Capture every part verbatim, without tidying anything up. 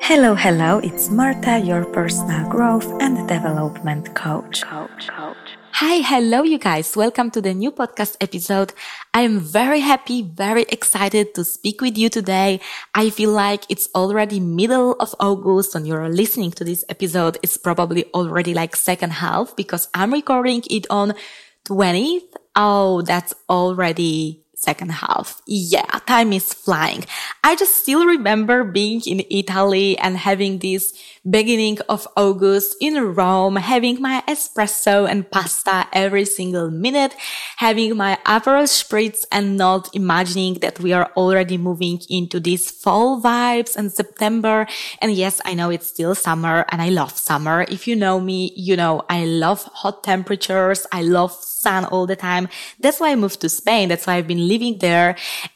Hello, hello, it's Marta, your personal growth and development coach. coach, coach. Hi, hello you guys. Welcome to the new podcast episode. I am very happy, very excited to speak with you today. I feel like it's already middle of August when you're listening to this episode. It's probably already like second half because I'm recording it on twentieth. Oh, that's already second half. Yeah, time is flying. I just still remember being in Italy and having this beginning of August in Rome, having my espresso and pasta every single minute, having my Aperol Spritz and not imagining that we are already moving into these fall vibes and September. And yes, I know it's still summer and I love summer. If you know me, you know I love hot temperatures. I love sun all the time. That's why I moved to Spain. That's why I've been living there.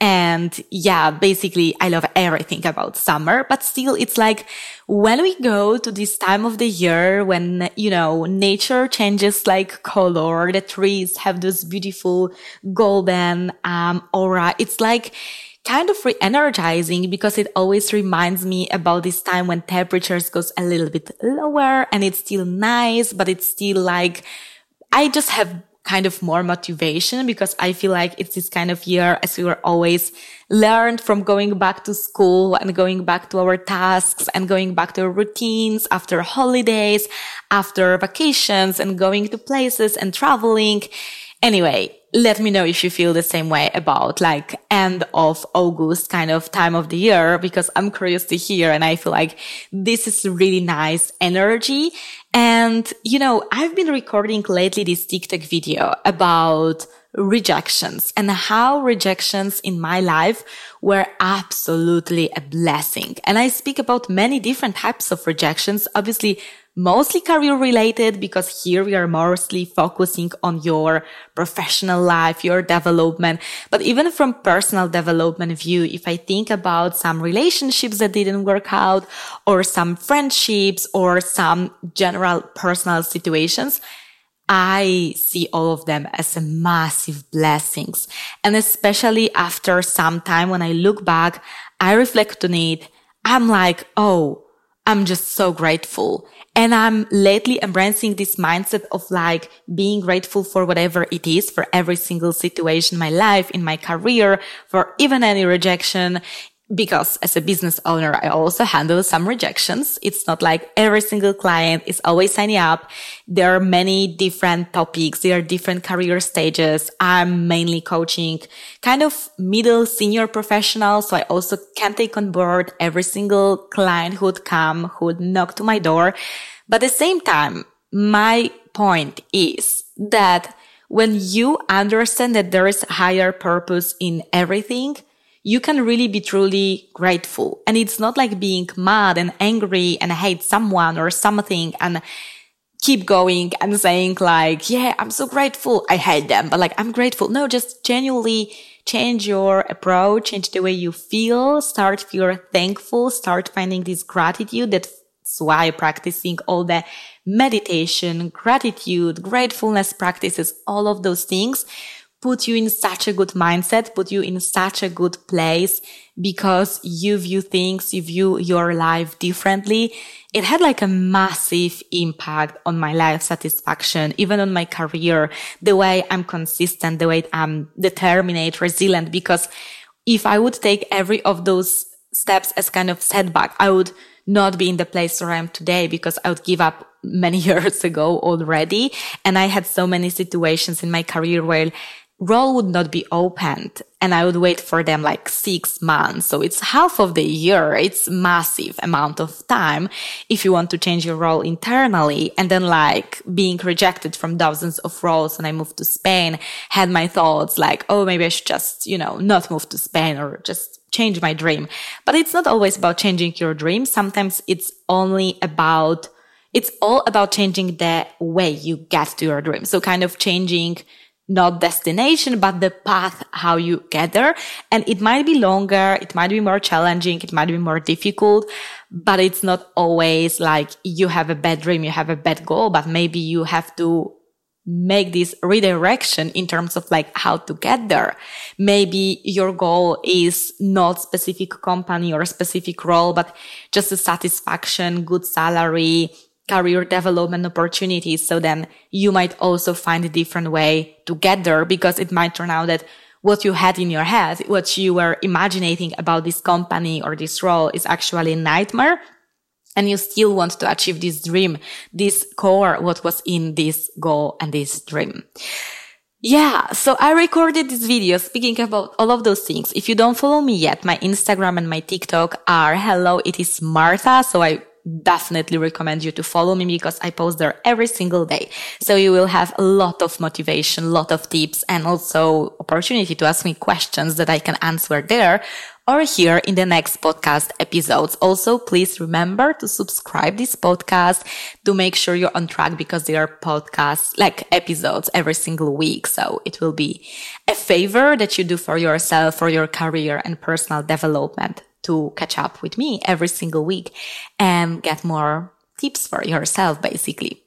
And yeah, basically I love everything about summer, but still it's like when we go to this time of the year when, you know, nature changes like color, the trees have this beautiful golden, um, aura. It's like kind of re-energizing because it always reminds me about this time when temperatures goes a little bit lower and it's still nice, but it's still like, I just have kind of more motivation because I feel like it's this kind of year as we were always learned from going back to school and going back to our tasks and going back to our routines after holidays, after vacations and going to places and traveling. Anyway, let me know if you feel the same way about like end of August kind of time of the year because I'm curious to hear and I feel like this is really nice energy. And, you know, I've been recording lately this TikTok video about rejections and how rejections in my life were absolutely a blessing. And I speak about many different types of rejections, obviously mostly career related because here we are mostly focusing on your professional life, your development. But even from personal development view, if I think about some relationships that didn't work out or some friendships or some general personal situations, I see all of them as a massive blessings. And especially after some time when I look back, I reflect on it. I'm like, oh, I'm just so grateful. And I'm lately embracing this mindset of like being grateful for whatever it is, for every single situation in my life, in my career, for even any rejection. Because as a business owner, I also handle some rejections. It's not like every single client is always signing up. There are many different topics. There are different career stages. I'm mainly coaching kind of middle senior professionals. So I also can take on board every single client who would come, who would knock to my door. But at the same time, my point is that when you understand that there is higher purpose in everything, you can really be truly grateful. And it's not like being mad and angry and hate someone or something and keep going and saying like, yeah, I'm so grateful. I hate them, but like, I'm grateful. No, just genuinely change your approach, change the way you feel, start feel thankful, start finding this gratitude. That's why practicing all the meditation, gratitude, gratefulness practices, all of those things put you in such a good mindset, put you in such a good place because you view things, you view your life differently. It had like a massive impact on my life satisfaction, even on my career, the way I'm consistent, the way I'm determined, resilient, because if I would take every of those steps as kind of setback, I would not be in the place where I am today because I would give up many years ago already. And I had so many situations in my career where role would not be opened and I would wait for them like six months. So it's half of the year. It's massive amount of time if you want to change your role internally. And then like being rejected from dozens of roles when I moved to Spain, had my thoughts like, oh, maybe I should just, you know, not move to Spain or just change my dream. But it's not always about changing your dream. Sometimes it's only about, it's all about changing the way you get to your dream. So kind of changing not destination, but the path, how you get there. And it might be longer. It might be more challenging. It might be more difficult, but it's not always like you have a bad dream, you have a bad goal, but maybe you have to make this redirection in terms of like how to get there. Maybe your goal is not specific company or a specific role, but just a satisfaction, good salary, career development opportunities. So then you might also find a different way to get there, because it might turn out that what you had in your head, what you were imagining about this company or this role is actually a nightmare. And you still want to achieve this dream, this core, what was in this goal and this dream. Yeah, so I recorded this video speaking about all of those things. If you don't follow me yet, my Instagram and my TikTok are hello, it is Marta. So I definitely recommend you to follow me because I post there every single day. So you will have a lot of motivation, a lot of tips, and also opportunity to ask me questions that I can answer there or here in the next podcast episodes. Also, please remember to subscribe this podcast to make sure you're on track, because there are podcasts, like episodes every single week. So it will be a favor that you do for yourself, for your career and personal development, to catch up with me every single week and get more tips for yourself, basically.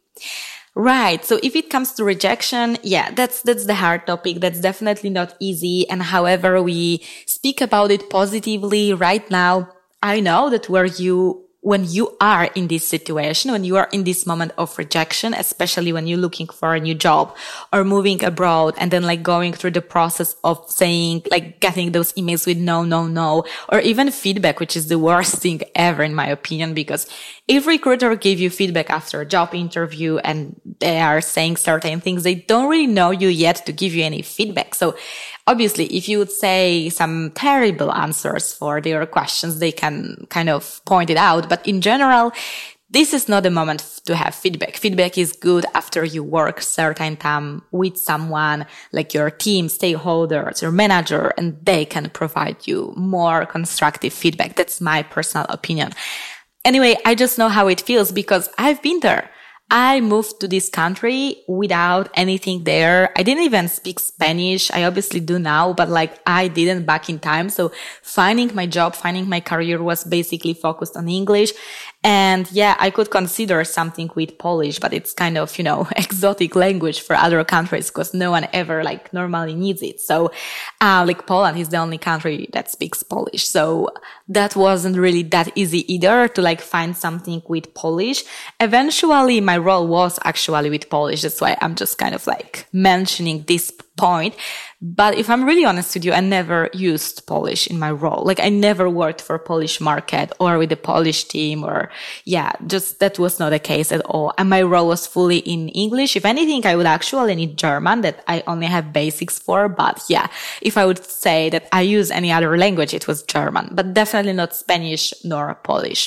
Right. So if it comes to rejection, yeah, that's, that's the hard topic. That's definitely not easy. And however we speak about it positively right now, I know that where you, when you are in this situation, when you are in this moment of rejection, especially when you're looking for a new job or moving abroad and then like going through the process of saying, like getting those emails with no, no, no, or even feedback, which is the worst thing ever in my opinion, because if recruiter give you feedback after a job interview and they are saying certain things, they don't really know you yet to give you any feedback. So obviously, if you would say some terrible answers for their questions, they can kind of point it out. But in general, this is not the moment to have feedback. Feedback is good after you work certain time with someone like your team, stakeholders, your manager, and they can provide you more constructive feedback. That's my personal opinion. Anyway, I just know how it feels because I've been there. I moved to this country without anything there. I didn't even speak Spanish. I obviously do now, but like I didn't back in time. So finding my job, finding my career was basically focused on English. And yeah, I could consider something with Polish, but it's kind of, you know, exotic language for other countries because no one ever like normally needs it. So, uh, like Poland is the only country that speaks Polish. So that wasn't really that easy either to like find something with Polish. Eventually my role was actually with Polish. That's why I'm just kind of like mentioning this point. But if I'm really honest with you, I never used Polish in my role. Like I never worked for Polish market or with the Polish team or yeah, just that was not the case at all. And my role was fully in English. If anything, I would actually need German that I only have basics for. But yeah, if I would say that I use any other language, it was German, but definitely not Spanish nor Polish.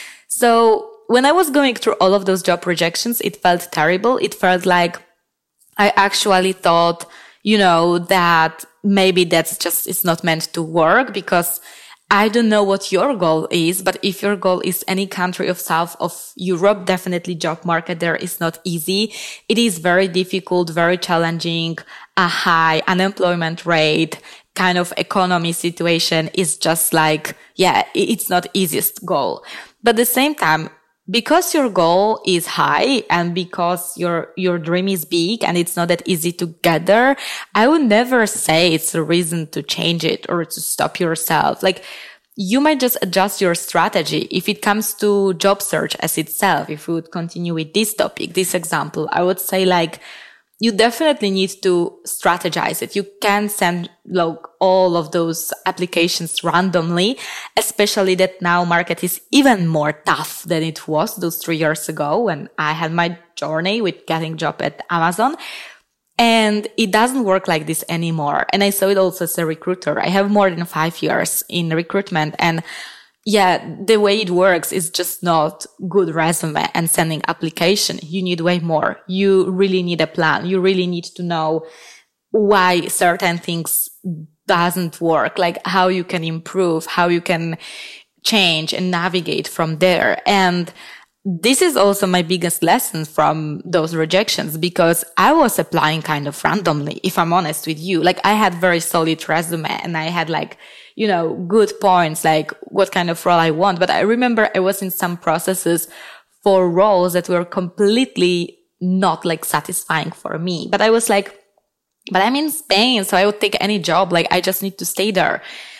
So when I was going through all of those job rejections, it felt terrible. It felt like I actually thought, you know, that maybe that's just, it's not meant to work because I don't know what your goal is, but if your goal is any country of South of Europe, definitely job market there is not easy. It is very difficult, very challenging, a high unemployment rate, kind of economy situation is just like, yeah, it's not easiest goal. But at the same time, because your goal is high and because your, your dream is big and it's not that easy to get there, I would never say it's a reason to change it or to stop yourself. Like you might just adjust your strategy. If it comes to job search as itself, if we would continue with this topic, this example, I would say like, you definitely need to strategize it. You can send like all of those applications randomly, especially that now market is even more tough than it was those three years ago when I had my journey with getting job at Amazon. And it doesn't work like this anymore. And I saw it also as a recruiter. I have more than five years in recruitment and yeah, the way it works is just not good resume and sending application. You need way more. You really need a plan. You really need to know why certain things doesn't work, like how you can improve, how you can change and navigate from there. And this is also my biggest lesson from those rejections because I was applying kind of randomly, if I'm honest with you. Like I had very solid resume and I had like, you know, good points, like what kind of role I want. But I remember I was in some processes for roles that were completely not like satisfying for me. But I was like, but I'm in Spain, so I would take any job. Like, I just need to stay there.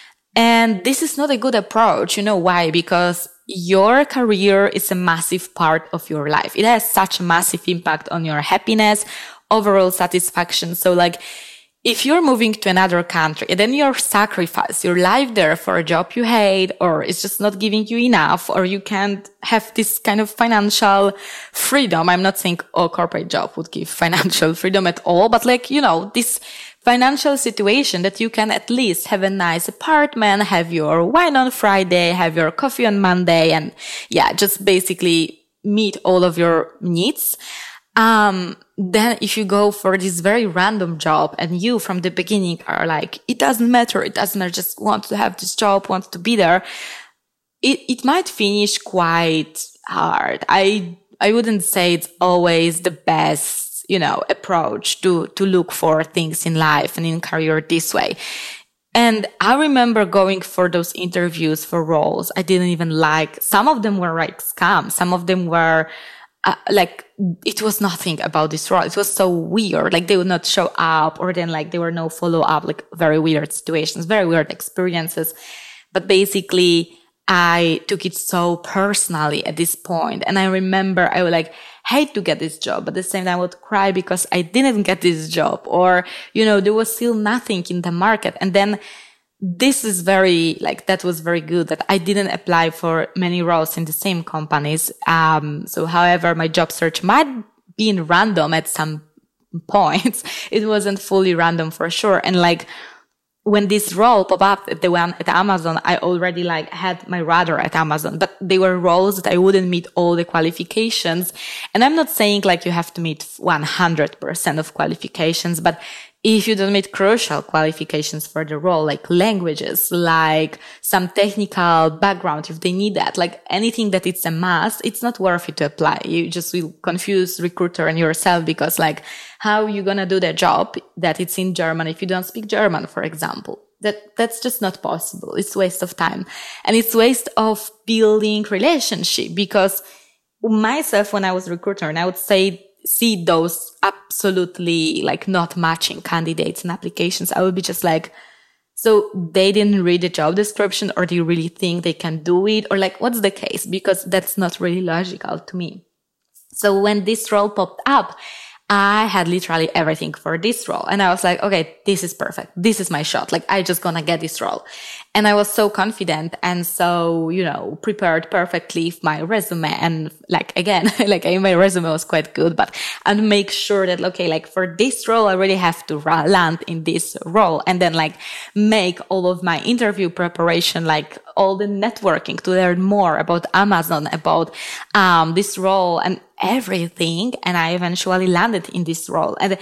And this is not a good approach. You know why? Because your career is a massive part of your life. It has such a massive impact on your happiness, overall satisfaction. So like, if you're moving to another country and then you sacrifice your life there for a job you hate, or it's just not giving you enough, or you can't have this kind of financial freedom. I'm not saying all corporate job would give financial freedom at all, but like, you know, this financial situation that you can at least have a nice apartment, have your wine on Friday, have your coffee on Monday, and yeah, just basically meet all of your needs. Um, then if you go for this very random job and you from the beginning are like, it doesn't matter, it doesn't matter, just want to have this job, want to be there, it, it might finish quite hard. I, I wouldn't say it's always the best, you know, approach to, to look for things in life and in career this way. And I remember going for those interviews for roles I didn't even like. Some of them were like scams. Some of them were Uh, like, it was nothing about this role. It was so weird. Like, they would not show up, or then like there were no follow up, like very weird situations, very weird experiences. But basically, I took it so personally at this point. And I remember I would like hate to get this job, but at the same time I would cry because I didn't get this job, or, you know, there was still nothing in the market. And then this is very, like, that was very good that I didn't apply for many roles in the same companies. Um, so however, my job search might be random at some points. It wasn't fully random for sure. And like, when this role popped up at the one at Amazon, I already like had my radar at Amazon, but they were roles that I wouldn't meet all the qualifications. And I'm not saying like you have to meet one hundred percent of qualifications, but if you don't meet crucial qualifications for the role, like languages, like some technical background, if they need that, like anything that it's a must, it's not worth it to apply. You just will confuse recruiter and yourself, because like, how are you going to do the job that it's in German if you don't speak German, for example? That, that's just not possible. It's waste of time. And it's waste of building relationship, because myself, when I was recruiter, and I would say, see those absolutely like not matching candidates and applications, I would be just like, so they didn't read the job description, or do you really think they can do it? Or like, what's the case? Because that's not really logical to me. So when this role popped up, I had literally everything for this role. And I was like, okay, this is perfect. This is my shot. Like, I just gonna get this role. And I was so confident and so, you know, prepared perfectly for my resume. And like, again, like my resume was quite good, but I'd make sure that, okay, like for this role, I really have to ra- land in this role, and then like make all of my interview preparation, like all the networking to learn more about Amazon, about, um, this role and everything. And I eventually landed in this role. And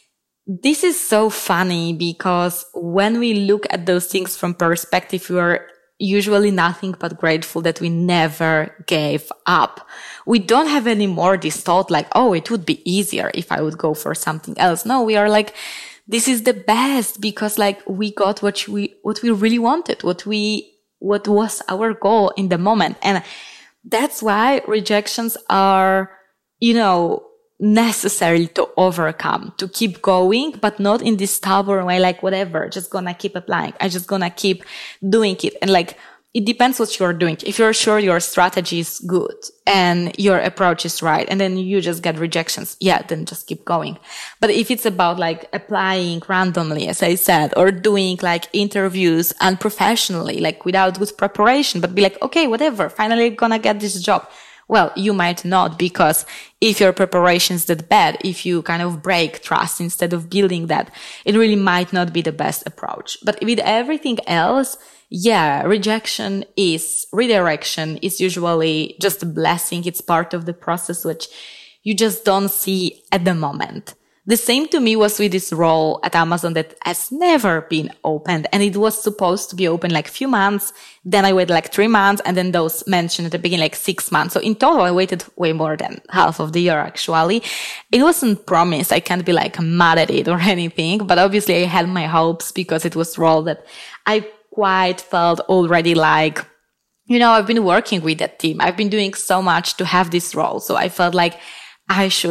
this is so funny, because when we look at those things from perspective, we are usually nothing but grateful that we never gave up. We don't have any more this thought like, oh, it would be easier if I would go for something else. No, we are like, this is the best, because like we got what we, what we really wanted, what we, what was our goal in the moment. And that's why rejections are, you know, necessary to overcome, to keep going, but not in this stubborn way, like whatever, just gonna keep applying. I just gonna keep doing it. And like, it depends what you're doing. If you're sure your strategy is good and your approach is right, and then you just get rejections, yeah, then just keep going. But if it's about like applying randomly, as I said, or doing like interviews unprofessionally, like without good preparation, but be like, okay, whatever, finally gonna get this job. Well, you might not, because if your preparation is that bad, if you kind of break trust instead of building that, it really might not be the best approach. But with everything else, yeah, rejection is redirection is usually just a blessing. It's part of the process, which you just don't see at the moment. The same to me was with this role at Amazon that has never been opened, and it was supposed to be open like a few months. Then I waited like three months, and then those mentioned at the beginning like six months. So in total, I waited way more than half of the year, actually. It wasn't promised. I can't be like mad at it or anything, but obviously I had my hopes, because it was a role that I quite felt already like, you know, I've been working with that team. I've been doing so much to have this role. So I felt like I should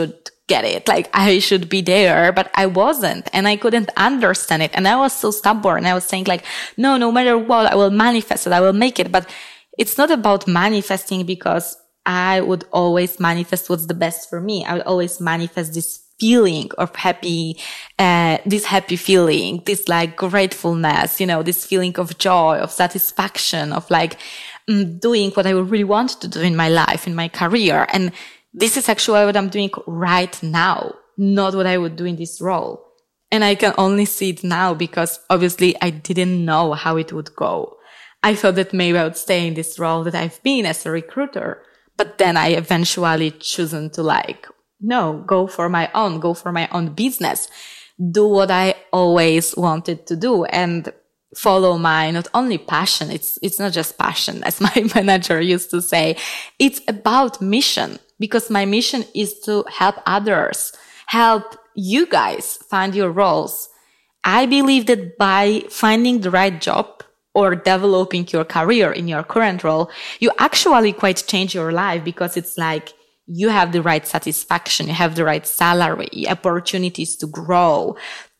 get it. Like I should be there, but I wasn't and I couldn't understand it. And I was so stubborn. I was saying like, no, no matter what, I will manifest it. I will make it. But it's not about manifesting because I would always manifest what's the best for me. I would always manifest this feeling of happy, uh, this happy feeling, this like gratefulness, you know, this feeling of joy, of satisfaction, of like mm, doing what I really want to do in my life, in my career. And this is actually what I'm doing right now, not what I would do in this role. And I can only see it now because obviously I didn't know how it would go. I thought that maybe I would stay in this role that I've been as a recruiter, but then I eventually chosen to like, no, go for my own, go for my own business, do what I always wanted to do and follow my not only passion. It's, it's not just passion, as my manager used to say. It's about mission because my mission is to help others, help you guys find your roles. I believe that by finding the right job or developing your career in your current role, you actually quite change your life because it's like, you have the right satisfaction, you have the right salary, opportunities to grow,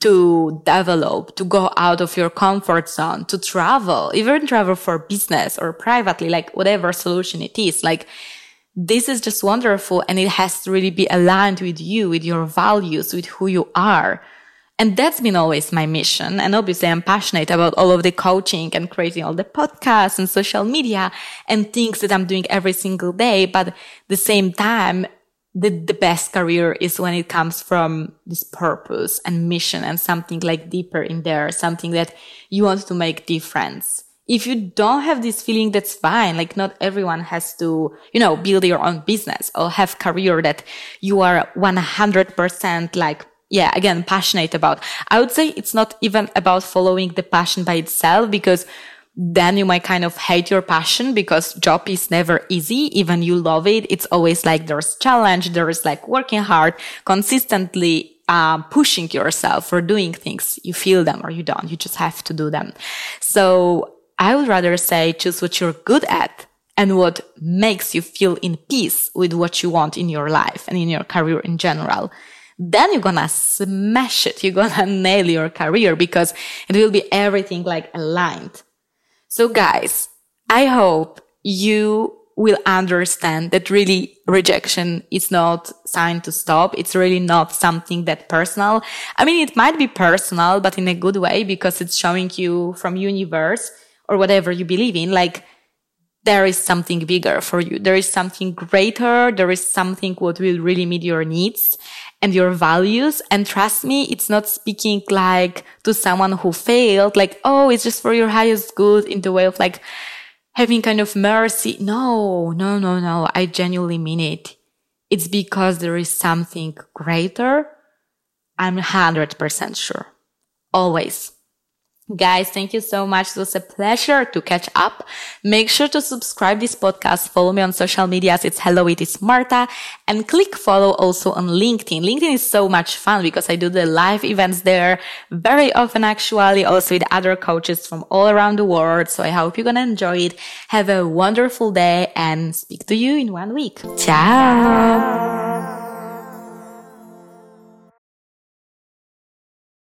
to develop, to go out of your comfort zone, to travel, even travel for business or privately, like whatever solution it is. Like this is just wonderful and it has to really be aligned with you, with your values, with who you are. And that's been always my mission. And obviously I'm passionate about all of the coaching and creating all the podcasts and social media and things that I'm doing every single day. But at the same time, the, the best career is when it comes from this purpose and mission and something like deeper in there, something that you want to make difference. If you don't have this feeling, that's fine. Like not everyone has to, you know, build your own business or have career that you are one hundred percent like yeah, again, passionate about. I would say it's not even about following the passion by itself because then you might kind of hate your passion because job is never easy. Even you love it. It's always like there's challenge. There's like working hard, consistently, um, pushing yourself for doing things. You feel them or you don't. You just have to do them. So I would rather say choose what you're good at and what makes you feel in peace with what you want in your life and in your career in general. Then you're gonna smash it. You're gonna nail your career because it will be everything like aligned. So guys, I hope you will understand that really rejection is not sign to stop. It's really not something that personal. I mean, it might be personal, but in a good way because it's showing you from universe or whatever you believe in, like there is something bigger for you. There is something greater. There is something what will really meet your needs and your values. And trust me, it's not speaking like to someone who failed, like, oh, it's just for your highest good in the way of like having kind of mercy. No, no, no, no. I genuinely mean it. It's because there is something greater. I'm one hundred percent sure. Always. Guys, thank you so much. It was a pleasure to catch up. Make sure to subscribe this podcast. Follow me on social medias. It's Hello, it is Marta. And click follow also on LinkedIn. LinkedIn is so much fun because I do the live events there very often actually, also with other coaches from all around the world. So I hope you're going to enjoy it. Have a wonderful day and speak to you in one week. Ciao.